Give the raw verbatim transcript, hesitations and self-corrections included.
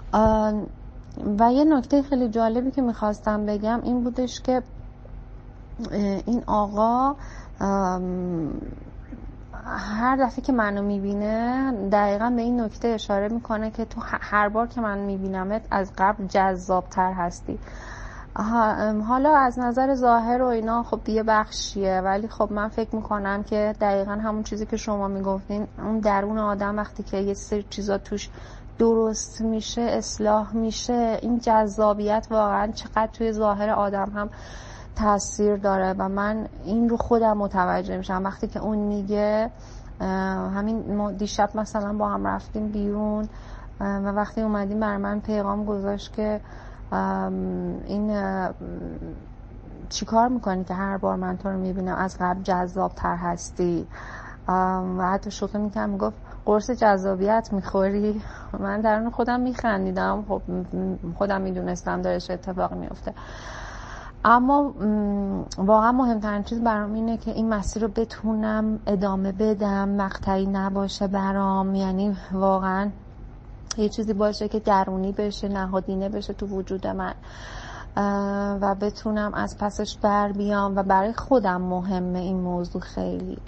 و یه نکته خیلی جالبی که میخواستم بگم این بودش که این آقا هر دفعه که منو میبینه دقیقا به این نکته اشاره میکنه که تو هر بار که من میبینمت از قبل جذابتر هستی. حالا از نظر ظاهر و اینا خب یه بخشیه، ولی خب من فکر میکنم که دقیقا همون چیزی که شما میگفتین، اون درون آدم وقتی که یه سری چیزا توش درست میشه، اصلاح میشه، این جذابیت واقعا چقدر توی ظاهر آدم هم تاثیر داره. و من این رو خودم متوجه میشم وقتی که اون میگه. همین ما دیشب مثلا با هم رفتیم بیرون و وقتی اومدیم برای من پیغام گذاشت که این چی کار میکنی که هر بار من تو رو میبینم از قبل جذاب تر هستی، و حتی شوخی میکنم میگفت قرص جذابیت میخوری. من درون خودم میخندیدم، خب خودم میدونستم داره چه اتفاقی میفته. اما واقعا مهمترین چیز برام اینه که این مسیر رو بتونم ادامه بدم، مقطعی نباشه برام، یعنی واقعا یه چیزی باشه که درونی بشه، نهادینه بشه تو وجود من و بتونم از پسش بر بیام. و برای خودم مهمه این موضوع خیلی.